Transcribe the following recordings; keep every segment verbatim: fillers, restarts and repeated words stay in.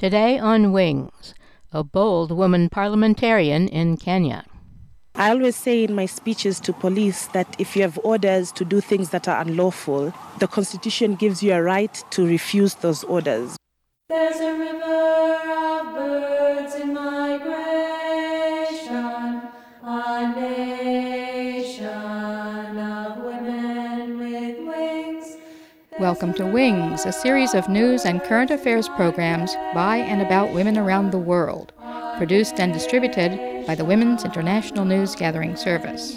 Today on Wings, a bold woman parliamentarian in Kenya. I always say in my speeches to police that if you have orders to do things that are unlawful, the Constitution gives you a right to refuse those orders. There's a river of birds in migration, a nation of women with wings. Welcome to Wings, a series of news and current affairs programs by and about women around the world, produced and distributed by the Women's International News Gathering Service.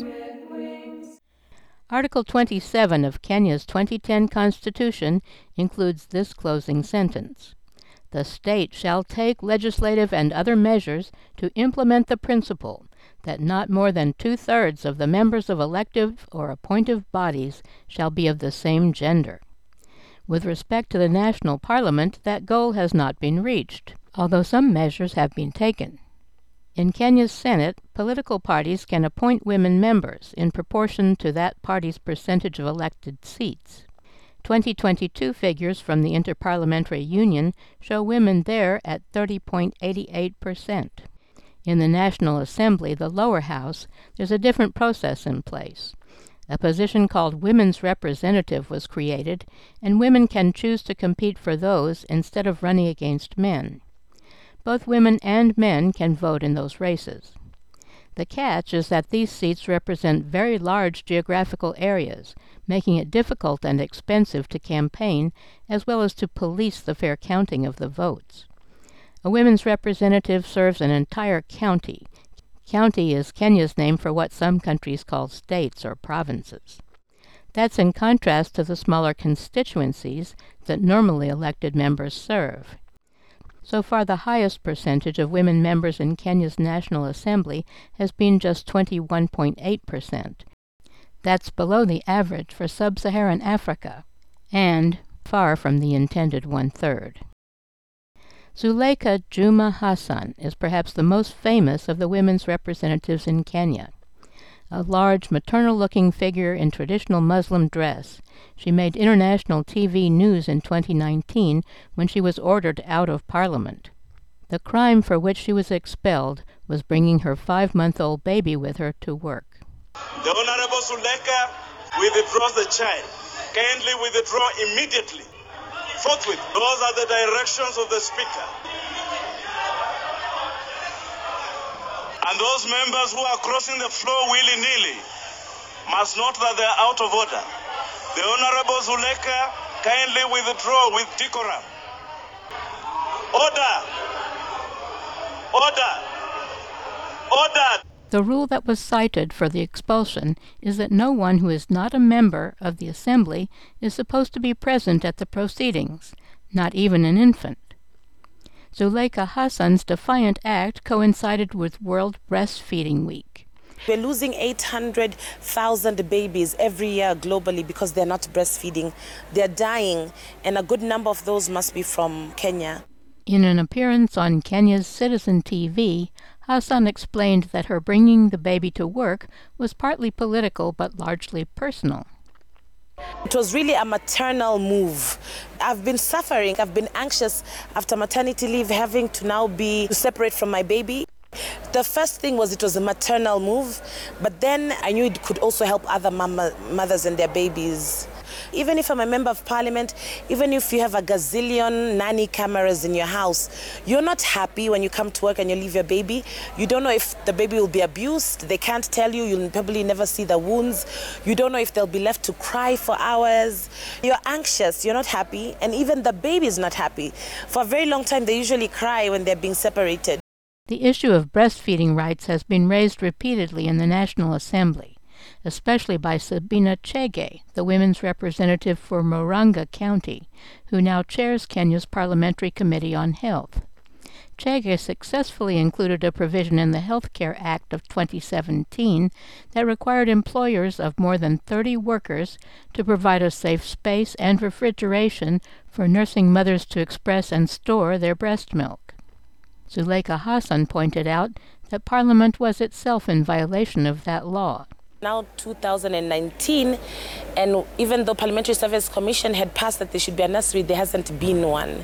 Article twenty-seven of Kenya's twenty ten Constitution includes this closing sentence. The state shall take legislative and other measures to implement the principle that not more than two-thirds of the members of elective or appointive bodies shall be of the same gender. With respect to the national parliament, that goal has not been reached, although some measures have been taken. In Kenya's Senate, political parties can appoint women members in proportion to that party's percentage of elected seats. twenty twenty-two figures from the Interparliamentary Union show women there at thirty point eight eight percent. In the National Assembly, the lower house, there's a different process in place. A position called Women's Representative was created, and women can choose to compete for those instead of running against men. Both women and men can vote in those races. The catch is that these seats represent very large geographical areas, making it difficult and expensive to campaign, as well as to police the fair counting of the votes. A women's representative serves an entire county. County is Kenya's name for what some countries call states or provinces. That's in contrast to the smaller constituencies that normally elected members serve. So far, the highest percentage of women members in Kenya's National Assembly has been just twenty-one point eight percent. That's below the average for sub-Saharan Africa, and far from the intended one-third. Zuleika Juma Hassan is perhaps the most famous of the women's representatives in Kenya. A large, maternal-looking figure in traditional Muslim dress, she made international T V news in twenty nineteen when she was ordered out of Parliament. The crime for which she was expelled was bringing her five-month-old baby with her to work. The Honorable Zuleika withdraws the child. Kindly withdraw immediately. Forthwith. Those are the directions of the Speaker. And those members who are crossing the floor willy-nilly must note that they are out of order. The Honorable Zuleika kindly withdraw with decorum. Order! Order! Order! The rule that was cited for the expulsion is that no one who is not a member of the Assembly is supposed to be present at the proceedings, not even an infant. Zuleika Hassan's defiant act coincided with World Breastfeeding Week. We're losing eight hundred thousand babies every year globally because they're not breastfeeding. They're dying, and a good number of those must be from Kenya. In an appearance on Kenya's Citizen T V, Hassan explained that her bringing the baby to work was partly political but largely personal. It was really a maternal move. I've been suffering, I've been anxious after maternity leave, having to now be separate from my baby. The first thing was it was a maternal move, but then I knew it could also help other mama, mothers and their babies. Even if I'm a member of parliament, even if you have a gazillion nanny cameras in your house, you're not happy when you come to work and you leave your baby. You don't know if the baby will be abused. They can't tell you. You'll probably never see the wounds. You don't know if they'll be left to cry for hours. You're anxious. You're not happy. And even the baby is not happy. For a very long time, they usually cry when they're being separated. The issue of breastfeeding rights has been raised repeatedly in the National Assembly, especially by Sabina Chege, the women's representative for Murang'a County, who now chairs Kenya's Parliamentary Committee on Health. Chege successfully included a provision in the Health Care Act of twenty seventeen that required employers of more than thirty workers to provide a safe space and refrigeration for nursing mothers to express and store their breast milk. Zuleika Hassan pointed out that Parliament was itself in violation of that law. Now two thousand nineteen, and even though Parliamentary Service Commission had passed that there should be a nursery, there hasn't been one.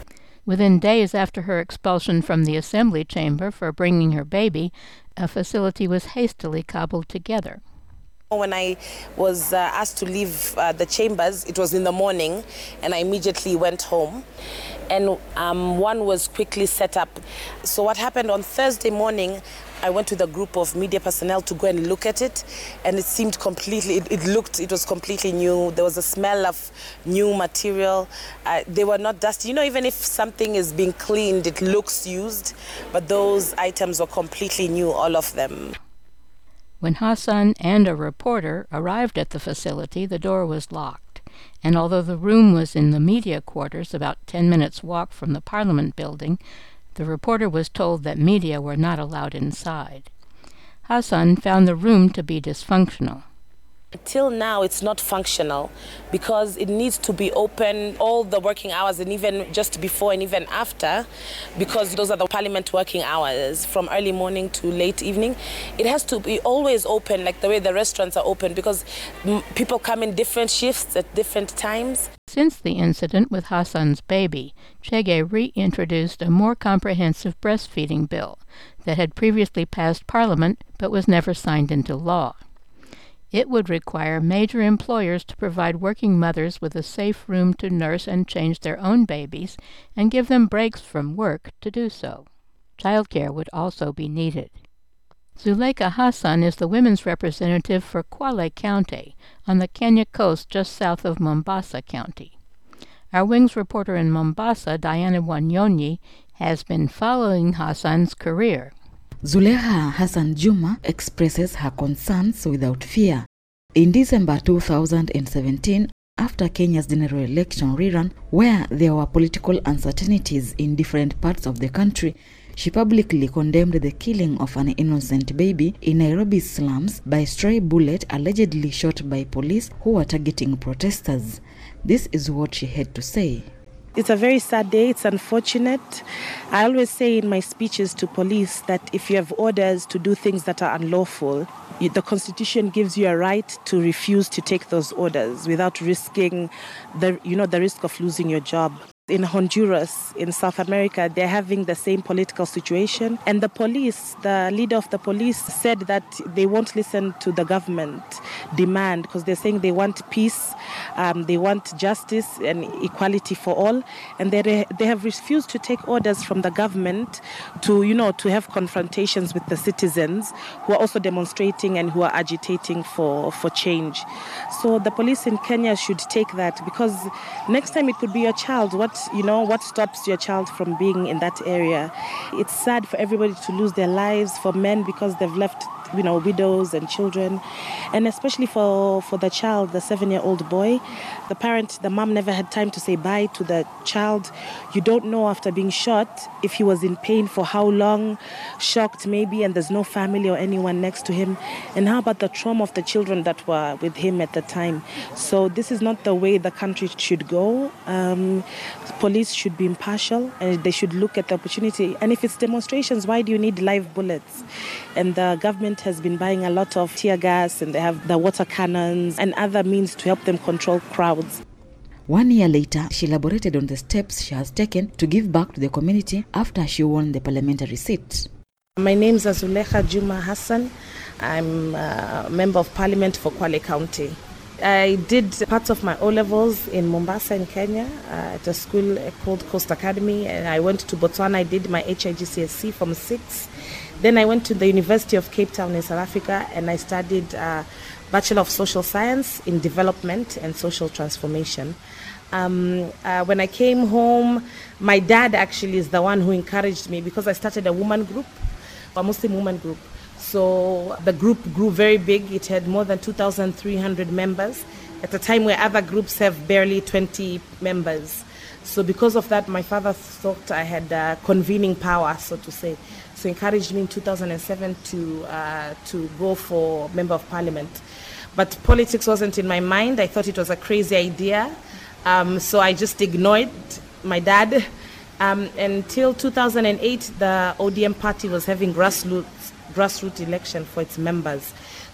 Within days after her expulsion from the assembly chamber for bringing her baby, a facility was hastily cobbled together. When I was uh, asked to leave uh, the chambers, it was in the morning, and I immediately went home. And um, one was quickly set up. So what happened on Thursday morning, I went with a group of media personnel to go and look at it, and it seemed completely, it, it looked, it was completely new. There was a smell of new material. Uh, they were not dusty. You know, even if something is being cleaned, it looks used, but those items were completely new, all of them. When Hassan and a reporter arrived at the facility, the door was locked, and although the room was in the media quarters about ten minutes' walk from the Parliament building, the reporter was told that media were not allowed inside. Hassan found the room to be dysfunctional. Till now, it's not functional because it needs to be open all the working hours, and even just before and even after, because those are the Parliament working hours from early morning to late evening. It has to be always open, like the way the restaurants are open, because m- people come in different shifts at different times. Since the incident with Hassan's baby, Chege reintroduced a more comprehensive breastfeeding bill that had previously passed Parliament but was never signed into law. It would require major employers to provide working mothers with a safe room to nurse and change their own babies and give them breaks from work to do so. Childcare would also be needed. Zuleika Hassan is the women's representative for Kwale County on the Kenya coast just south of Mombasa County. Our Wings reporter in Mombasa, Diana Wanyonyi, has been following Hassan's career. Zuleika Hassan Juma expresses her concerns without fear. In December two thousand seventeen, after Kenya's general election rerun, where there were political uncertainties in different parts of the country, she publicly condemned the killing of an innocent baby in Nairobi's slums by a stray bullet allegedly shot by police who were targeting protesters. This is what she had to say. It's a very sad day. It's unfortunate. I always say in my speeches to police that if you have orders to do things that are unlawful, the Constitution gives you a right to refuse to take those orders without risking the, you know, the risk of losing your job. In Honduras, in South America, they're having the same political situation. And the police, the leader of the police said that they won't listen to the government demand because they're saying they want peace, um, they want justice and equality for all. And they they have refused to take orders from the government to, you know, to have confrontations with the citizens who are also demonstrating and who are agitating for, for change. So the police in Kenya should take that, because next time it could be your child. What You know, what stops your child from being in that area? It's sad for everybody to lose their lives, for men because they've left, you know, widows and children, and especially for, for the child, the seven-year-old boy. The parent, the mom never had time to say bye to the child. You don't know after being shot if he was in pain for how long, shocked maybe, and there's no family or anyone next to him. And how about the trauma of the children that were with him at the time? So this is not the way the country should go. Um, police should be impartial, and they should look at the opportunity. And if it's demonstrations, why do you need live bullets? And the government has been buying a lot of tear gas, and they have the water cannons and other means to help them control crowds. One year later, she elaborated on the steps she has taken to give back to the community after she won the parliamentary seat. My name is Zuleika Juma Hassan. I'm a member of parliament for Kwale County. I did parts of my O-levels in Mombasa in Kenya uh, at a school called Coast Academy, and I went to Botswana. I did my H I G C S C from six. Then I went to the University of Cape Town in South Africa, and I studied uh, Bachelor of Social Science in Development and Social Transformation. Um, uh, when I came home, my dad actually is the one who encouraged me, because I started a woman group, a Muslim woman group. So the group grew very big. It had more than two thousand three hundred members at a time where other groups have barely twenty members. So because of that, my father thought I had uh, convening power, so to say. So encouraged me in two thousand seven to uh, to go for Member of Parliament. But politics wasn't in my mind. I thought it was a crazy idea. Um, so I just ignored my dad. Um, until two thousand eight, the O D M party was having grassroots grassroots election for its members.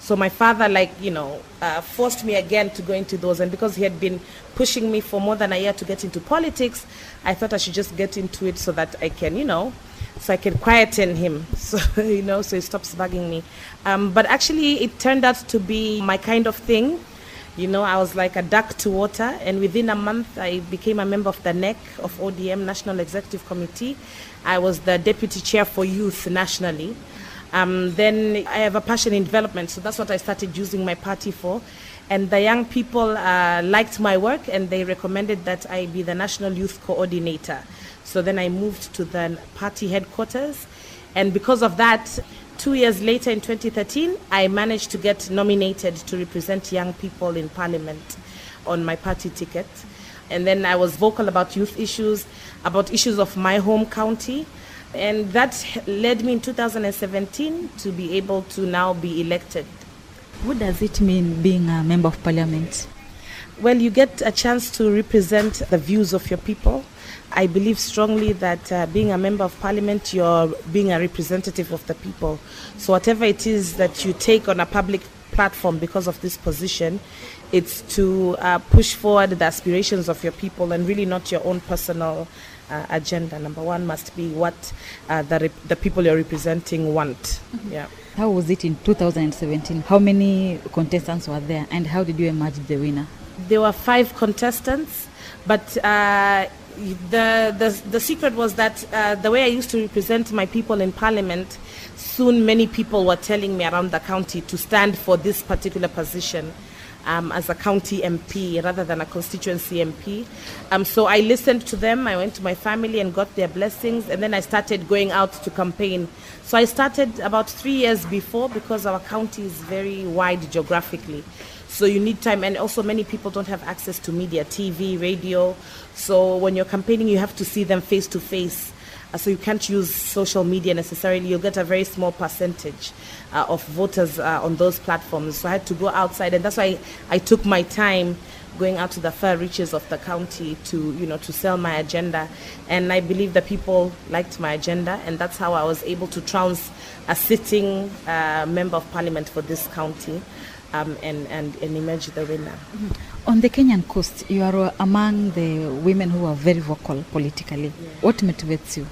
So my father, like, you know, uh, forced me again to go into those. And because he had been pushing me for more than a year to get into politics, I thought I should just get into it so that I can, you know, so I can quieten him, so, you know, so he stops bugging me. Um, but actually, it turned out to be my kind of thing. You know, I was like a duck to water, and within a month, I became a member of the N E C of O D M, National Executive Committee. I was the deputy chair for youth nationally. Um, then I have a passion in development, so that's what I started using my party for. And the young people uh, liked my work, and they recommended that I be the National Youth Coordinator. So then I moved to the party headquarters, and because of that, two years later in twenty thirteen, I managed to get nominated to represent young people in Parliament on my party ticket. And then I was vocal about youth issues, about issues of my home county. And that led me in two thousand seventeen to be able to now be elected. What does it mean being a member of Parliament? Well, you get a chance to represent the views of your people. I believe strongly that uh, being a member of Parliament, you're being a representative of the people. So whatever it is that you take on a public platform because of this position, it's to uh, push forward the aspirations of your people and really not your own personal uh, agenda. Number one must be what uh, the, rep- the people you're representing want. Mm-hmm. Yeah. How was it in two thousand seventeen? How many contestants were there, and how did you emerge the winner? There were five contestants, but uh, the, the the secret was that uh, the way I used to represent my people in Parliament, soon many people were telling me around the county to stand for this particular position um, as a county M P rather than a constituency M P. Um, so I listened to them, I went to my family and got their blessings, and then I started going out to campaign. So I started about three years before because our county is very wide geographically. So you need time, and also many people don't have access to media, T V, radio. So when you're campaigning, you have to see them face to face. Uh, so you can't use social media necessarily. You'll get a very small percentage uh, of voters uh, on those platforms. So I had to go outside, and that's why I took my time going out to the far reaches of the county to, you know, to sell my agenda. And I believe that people liked my agenda, and that's how I was able to trounce a sitting uh, member of Parliament for this county. Um, and, and, and emerge the winner. Mm-hmm. On the Kenyan coast, you are among the women who are very vocal politically. Yeah. What motivates you?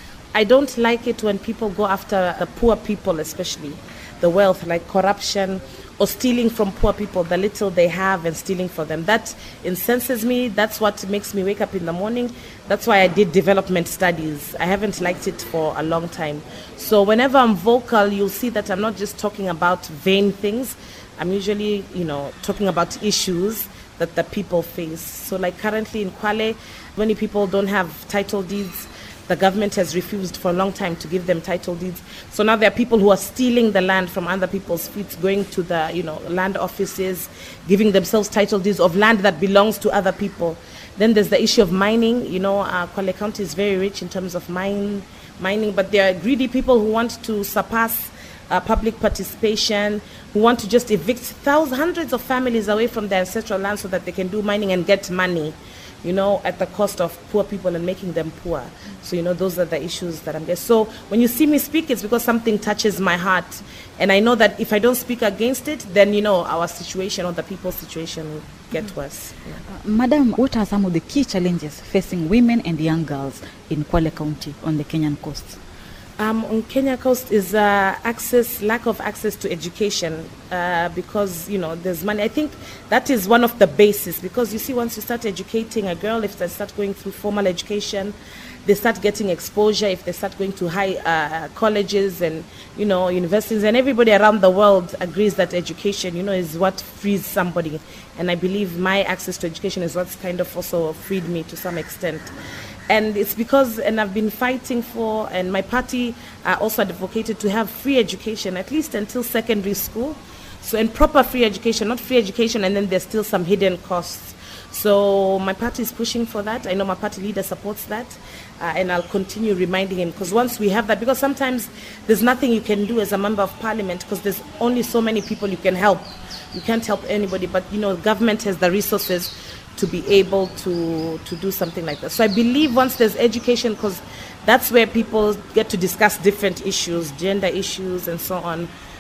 I don't like it when people go after the poor people, especially the wealth, like corruption or stealing from poor people, the little they have and stealing for them. That incenses me. That's what makes me wake up in the morning. That's why I did development studies. I haven't liked it for a long time. So whenever I'm vocal, you'll see that I'm not just talking about vain things. I'm usually, you know, talking about issues that the people face. So like currently in Kwale, many people don't have title deeds. The government has refused for a long time to give them title deeds. So now there are people who are stealing the land from other people's feet, going to the, you know, land offices, giving themselves title deeds of land that belongs to other people. Then there's the issue of mining. You know, uh, Kwale County is very rich in terms of mine, mining, but there are greedy people who want to surpass Uh, public participation, who want to just evict thousands, hundreds of families away from their ancestral land so that they can do mining and get money, you know, at the cost of poor people and making them poor. So, you know, those are the issues that I'm getting. So when you see me speak, it's because something touches my heart. And I know that if I don't speak against it, then, you know, our situation or the people's situation will get mm-hmm. worse. Yeah. Uh, Madam, what are some of the key challenges facing women and young girls in Kwale County on the Kenyan coast? Um, on Kenya coast is uh, access, lack of access to education uh, because, you know, there's money. I think that is one of the bases because, you see, once you start educating a girl, if they start going through formal education, they start getting exposure, if they start going to high uh, colleges and, you know, universities, and everybody around the world agrees that education, you know, is what frees somebody. And I believe my access to education is what's kind of also freed me to some extent. And it's because, and I've been fighting for, and my party uh, also advocated to have free education, at least until secondary school. So, and proper free education, not free education, and then there's still some hidden costs. So my party is pushing for that. I know my party leader supports that. Uh, and I'll continue reminding him, because once we have that, because sometimes there's nothing you can do as a member of parliament, because there's only so many people you can help. You can't help anybody, but, you know, government has the resources to be able to, to do something like that. So I believe once there's education, because that's where people get to discuss different issues, gender issues and so on.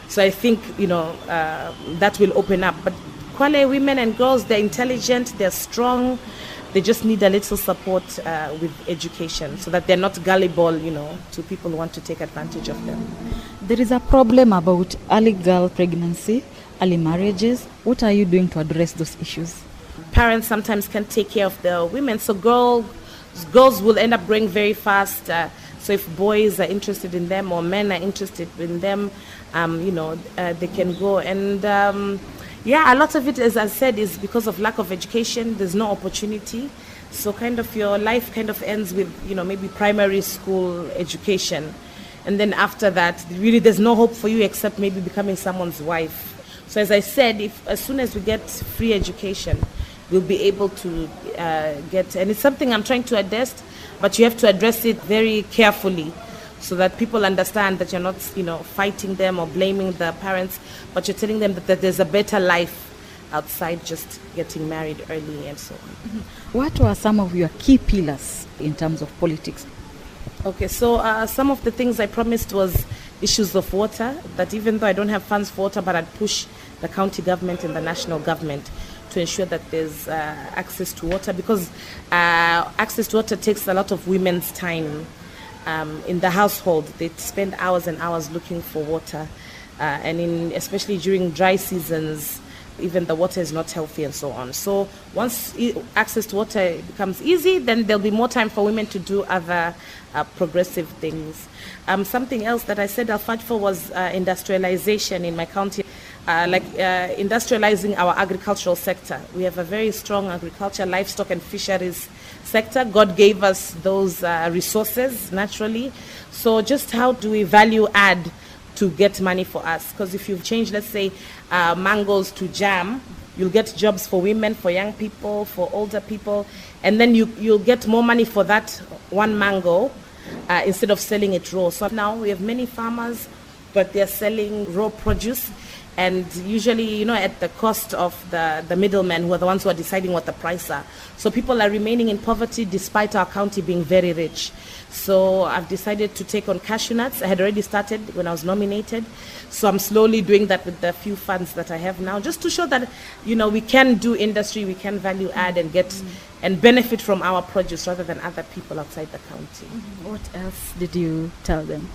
So I think, you know, uh, that will open up. But Kwale women and girls, they're intelligent, they're strong. They just need a little support uh, with education so that they're not gullible, you know, to people who want to take advantage of them. There is a problem about early girl pregnancy, early marriages. What are you doing to address those issues? Parents sometimes can't take care of the women, so girl, girls will end up growing very fast. Uh, so if boys are interested in them or men are interested in them, um, you know, uh, they can go. And um, yeah, a lot of it, as I said, is because of lack of education. There's no opportunity. So kind of your life kind of ends with, you know, maybe primary school education. And then after that, really there's no hope for you except maybe becoming someone's wife. So as I said, if as soon as we get free education, we'll be able to uh, get, and it's something I'm trying to address, but you have to address it very carefully so that people understand that you're not, you know, fighting them or blaming the parents, but you're telling them that, that there's a better life outside just getting married early and so on. Mm-hmm. What were some of your key pillars in terms of politics? Okay, so uh, some of the things I promised was issues of water, that even though I don't have funds for water, but I'd push the county government and the national government to ensure that there's uh, access to water, because uh, access to water takes a lot of women's time. Um, in the household, they spend hours and hours looking for water, uh, and in especially during dry seasons, even the water is not healthy and so on. So once e- access to water becomes easy, then there'll be more time for women to do other uh, progressive things. Um, something else that I said I'll fight for was uh, industrialization in my county, uh, like uh, industrializing our agricultural sector. We have a very strong agriculture, livestock and fisheries sector. God gave us those uh, resources naturally. So just how do we value add to get money for us? Because if you've changed, let's say, uh, mangoes to jam, you'll get jobs for women, for young people, for older people, and then you, you'll get more money for that one mango uh, instead of selling it raw. So now we have many farmers, but they're selling raw produce, and usually, you know, at the cost of the, the middlemen who are the ones who are deciding what the price are. So people are remaining in poverty despite our county being very rich. So I've decided to take on cashew nuts. I had already started when I was nominated. So I'm slowly doing that with the few funds that I have now, just to show that, you know, we can do industry, we can value add and get mm-hmm. and benefit from our produce rather than other people outside the county. Mm-hmm. What else did you tell them?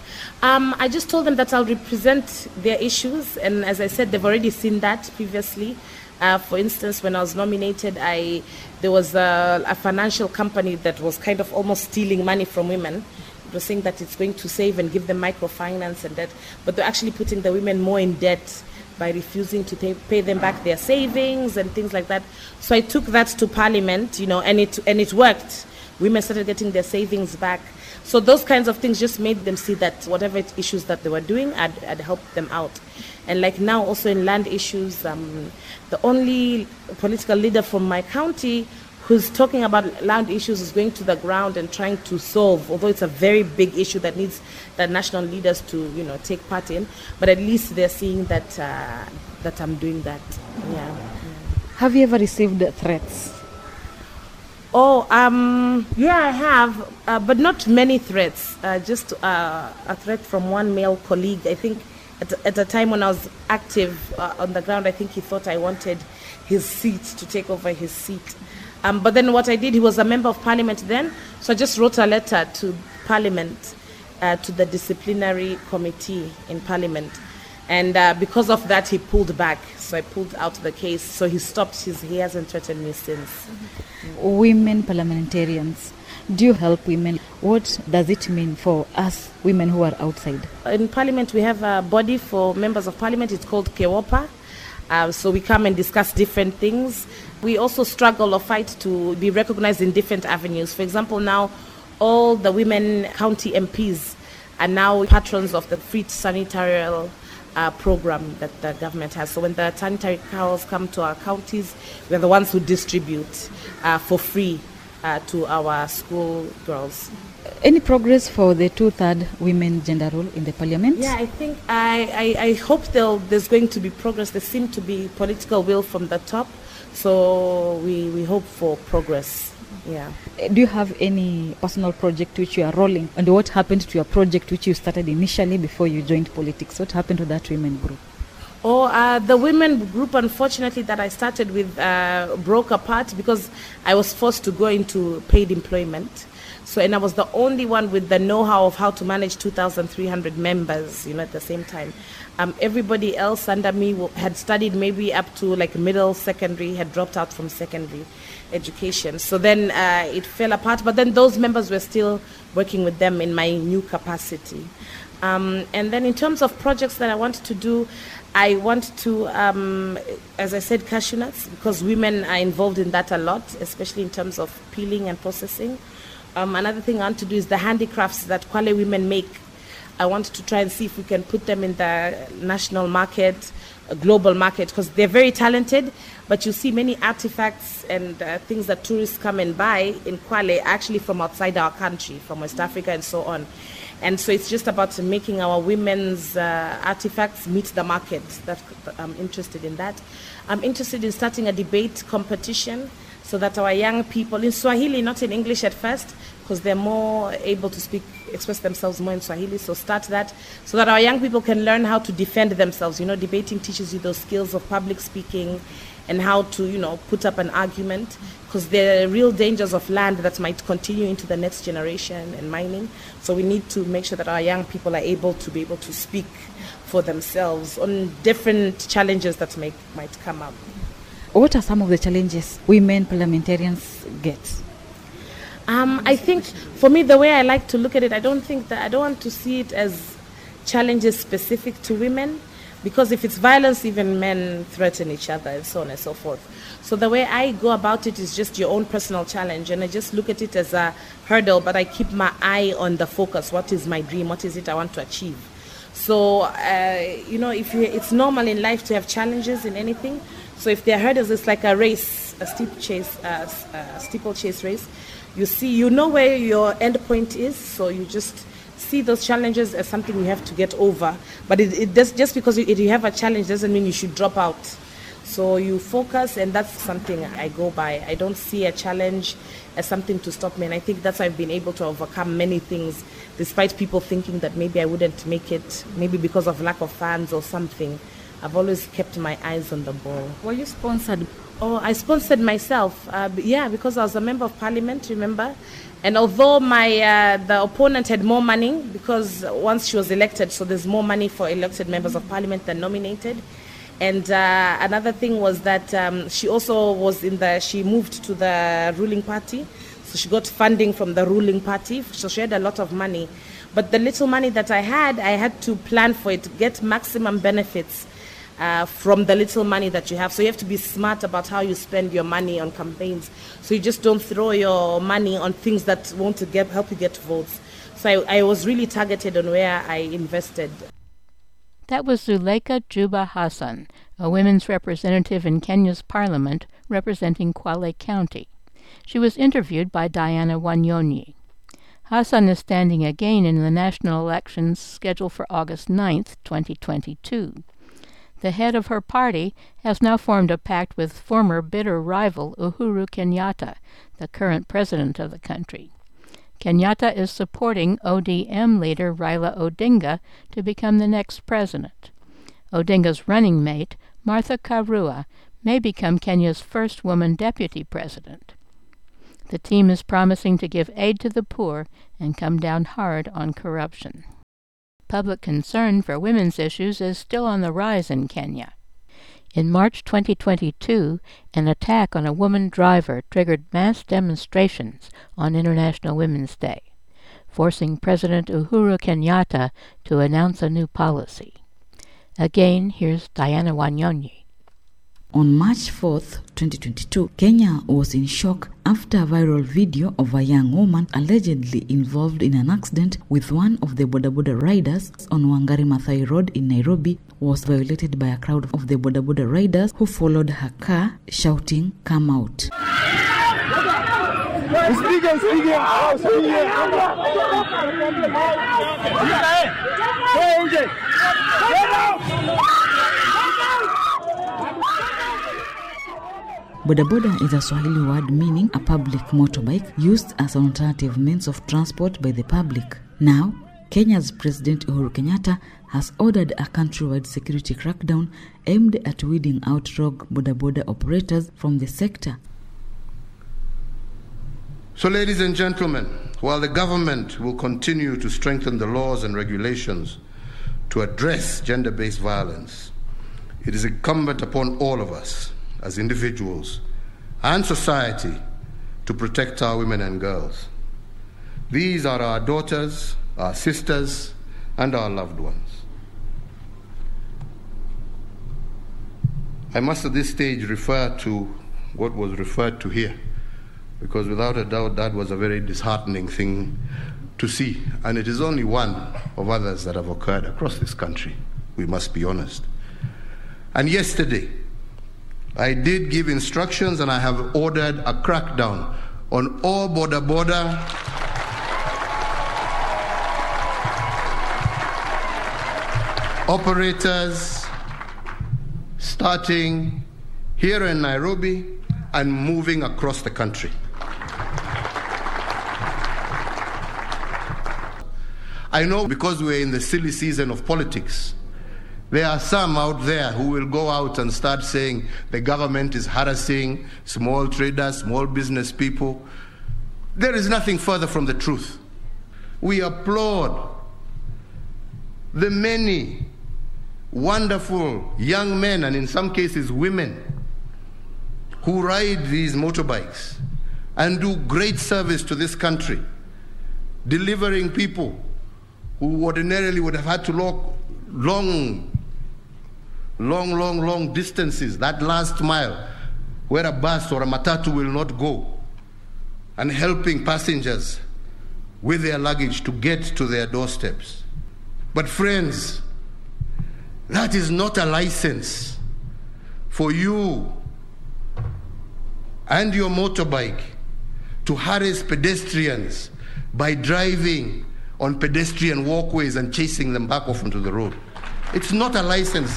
Um, I just told them that I'll represent their issues, and as I said, they've already seen that previously. Uh, for instance, when I was nominated, I there was a, a financial company that was kind of almost stealing money from women. It was saying that it's going to save and give them microfinance and that, but they're actually putting the women more in debt by refusing to pay, pay them back their savings and things like that. So I took that to Parliament, you know, and it and it worked. Women started getting their savings back. So those kinds of things just made them see that whatever issues that they were doing, I'd, I'd helped them out. And like now also in land issues, um, the only political leader from my county who's talking about land issues is going to the ground and trying to solve, although it's a very big issue that needs the national leaders to, you know, take part in, but at least they're seeing that uh, that I'm doing that. Yeah. Have you ever received threats? Oh, um, yeah, I have, uh, but not many threats. Uh, just uh, a threat from one male colleague. I think at, at a time when I was active uh, on the ground, I think he thought I wanted his seat, to take over his seat. Um, but then what I did, he was a member of Parliament then, so I just wrote a letter to Parliament, uh, to the disciplinary committee in Parliament. And uh, because of that, he pulled back. So I pulled out the case. So he stopped. His, he hasn't threatened me since. Mm-hmm. Women parliamentarians, do you help women? What does it mean for us women who are outside? In Parliament, we have a body for members of Parliament. It's called KEWOPA. Uh, so we come and discuss different things. We also struggle or fight to be recognized in different avenues. For example, now all the women county M Ps are now patrons of the free sanitary Uh, program that the government has. So when the sanitary cows come to our counties, we're the ones who distribute uh, for free uh, to our school girls. Any progress for the two-third women gender role in the parliament? Yeah, I think I, I, I hope there's going to be progress. There seems to be political will from the top, so we, we hope for progress. Yeah. Do you have any personal project which you are rolling? And what happened to your project which you started initially before you joined politics? What happened to that women group? Oh, uh, the women group, unfortunately, that I started with uh, broke apart because I was forced to go into paid employment. So, and I was the only one with the know-how of how to manage two thousand three hundred members, you know, at the same time. Um, everybody else under me w- had studied maybe up to like middle secondary, had dropped out from secondary education. So then uh, it fell apart, but then those members were still working with them in my new capacity. Um, and then in terms of projects that I wanted to do, I want to, um, as I said, cashew nuts, because women are involved in that a lot, especially in terms of peeling and processing. Um, another thing I want to do is the handicrafts that Kwale women make. I want to try and see if we can put them in the national market, a global market, because they're very talented, but you see many artifacts and uh, things that tourists come and buy in Kwale actually from outside our country, from West Africa and so on. And so it's just about making our women's uh, artifacts meet the market. That I'm interested in that. I'm interested in starting a debate competition so that our young people, in Swahili, not in English at first, because they're more able to speak, express themselves more in Swahili, so start that, so that our young people can learn how to defend themselves. You know, debating teaches you those skills of public speaking and how to, you know, put up an argument, because there are real dangers of land that might continue into the next generation and mining. So we need to make sure that our young people are able to be able to speak for themselves on different challenges that may, might come up. What are some of the challenges women parliamentarians get? Um, I think, for me, the way I like to look at it, I don't think that I don't want to see it as challenges specific to women, because if it's violence, even men threaten each other and so on and so forth. So the way I go about it is just your own personal challenge, and I just look at it as a hurdle, but I keep my eye on the focus. What is my dream? What is it I want to achieve? So, uh, you know, if you, it's normal in life to have challenges in anything. So if there are hurdles, it's like a race, a steep chase, uh, a steeplechase race. You see, you know where your end point is, so you just see those challenges as something you have to get over. But it, it does, just because you, you have a challenge doesn't mean you should drop out. So you focus, and that's something I go by. I don't see a challenge as something to stop me, and I think that's why I've been able to overcome many things, despite people thinking that maybe I wouldn't make it, maybe because of lack of funds or something. I've always kept my eyes on the ball. Were you sponsored? Oh, I sponsored myself. Uh, yeah, because I was a member of parliament, remember? And although my uh, the opponent had more money, because once she was elected, so there's more money for elected members of parliament than nominated. And uh, another thing was that um, she also was in the, she moved to the ruling party. So she got funding from the ruling party. So she had a lot of money. But the little money that I had, I had to plan for it, get maximum benefits Uh, from the little money that you have. So you have to be smart about how you spend your money on campaigns. So you just don't throw your money on things that won't get, help you get votes. So I, I was really targeted on where I invested. That was Zuleika Juba Hassan, a women's representative in Kenya's parliament representing Kwale County. She was interviewed by Diana Wanyonyi. Hassan is standing again in the national elections scheduled for August ninth, twenty twenty-two. The head of her party has now formed a pact with former bitter rival Uhuru Kenyatta, the current president of the country. Kenyatta is supporting O D M leader Raila Odinga to become the next president. Odinga's running mate, Martha Karua, may become Kenya's first woman deputy president. The team is promising to give aid to the poor and come down hard on corruption. Public concern for women's issues is still on the rise in Kenya. In March twenty twenty-two, an attack on a woman driver triggered mass demonstrations on International Women's Day, forcing President Uhuru Kenyatta to announce a new policy. Again, here's Diana Wanyonyi. On March fourth, twenty twenty-two, Kenya was in shock after a viral video of a young woman allegedly involved in an accident with one of the Boda Boda riders on Wangari Maathai Road in Nairobi was violated by a crowd of the Boda Boda riders who followed her car shouting, "Come out." Boda boda is a Swahili word meaning a public motorbike used as an alternative means of transport by the public. Now, Kenya's President Uhuru Kenyatta has ordered a countrywide security crackdown aimed at weeding out rogue boda boda operators from the sector. So, ladies and gentlemen, while the government will continue to strengthen the laws and regulations to address gender-based violence, it is incumbent upon all of us as individuals and society to protect our women and girls. These are our daughters, our sisters, and our loved ones. I must at this stage refer to what was referred to here, because without a doubt that was a very disheartening thing to see, and it is only one of others that have occurred across this country, we must be honest. And yesterday, I did give instructions and I have ordered a crackdown on all boda boda operators starting here in Nairobi and moving across the country. I know because we're in the silly season of politics, there are some out there who will go out and start saying the government is harassing small traders, small business people. There is nothing further from the truth. We applaud the many wonderful young men, and in some cases women, who ride these motorbikes and do great service to this country, delivering people who ordinarily would have had to walk long, long, long, long distances, that last mile, where a bus or a matatu will not go, and helping passengers with their luggage to get to their doorsteps. But friends, that is not a license for you and your motorbike to harass pedestrians by driving on pedestrian walkways and chasing them back off onto the road. It's not a license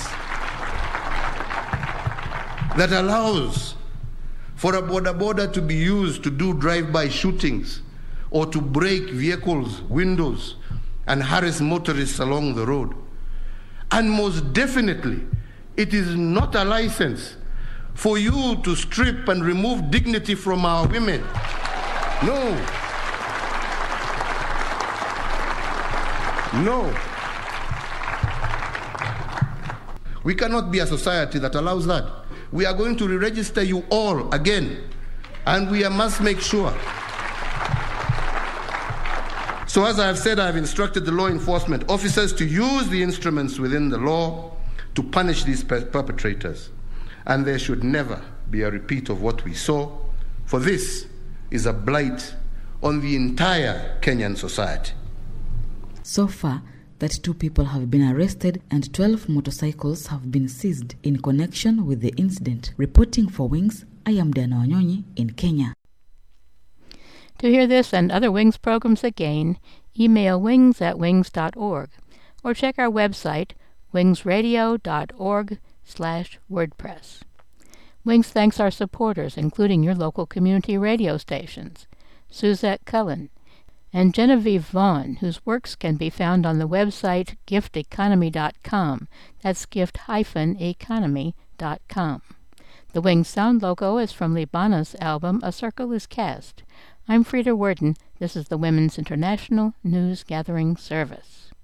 that allows for a boda boda to be used to do drive-by shootings or to break vehicles' windows and harass motorists along the road. And most definitely, it is not a license for you to strip and remove dignity from our women. No. No. We cannot be a society that allows that. We are going to re-register you all again, and we must make sure. So as I have said, I have instructed the law enforcement officers to use the instruments within the law to punish these per- perpetrators. And there should never be a repeat of what we saw, for this is a blight on the entire Kenyan society. So far, thirty-two people have been arrested and twelve motorcycles have been seized in connection with the incident. Reporting for Wings, I am Diana Wanyonyi in Kenya. To hear this and other Wings programs again, email wings at wings dot org or check our website, wingsradio dot org slash WordPress. Wings thanks our supporters, including your local community radio stations, Suzette Cullen, and Genevieve Vaughn, whose works can be found on the website gift economy dot com. That's gift economy dot com. The Wings sound logo is from Libana's album A Circle is Cast. I'm Frida Worden. This is the Women's International News Gathering Service.